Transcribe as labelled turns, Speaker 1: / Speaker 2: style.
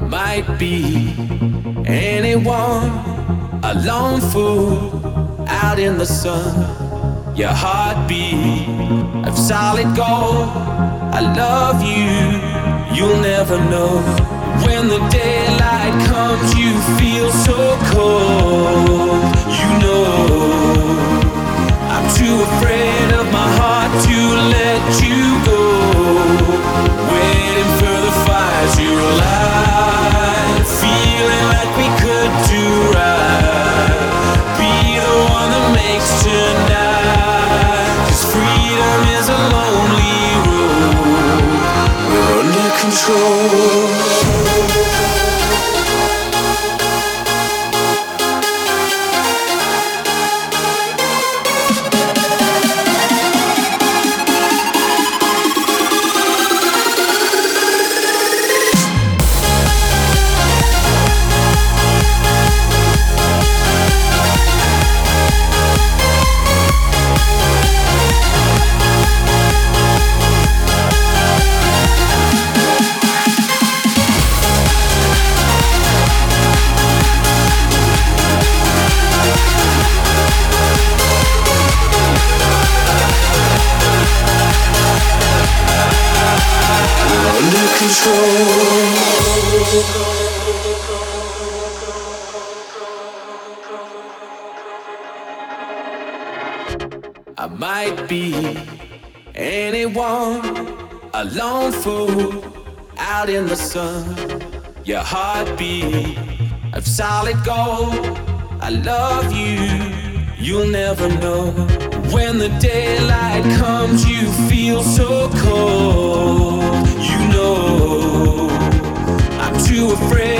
Speaker 1: might be anyone, a lone fool out in the sun. Your heartbeat of solid gold. I love you, you'll never know. When the daylight comes, you feel so cold. You know, I'm too afraid of my heart to let you go. Waiting for the fires you light, feeling like we could do right. Be the one that makes tonight. 'Cause freedom is a lonely road. We're under control. I might be anyone, a lone fool out in the sun. Your heartbeat of solid gold. I love you, you'll never know. When the daylight comes, you feel so cold. You know, I'm too afraid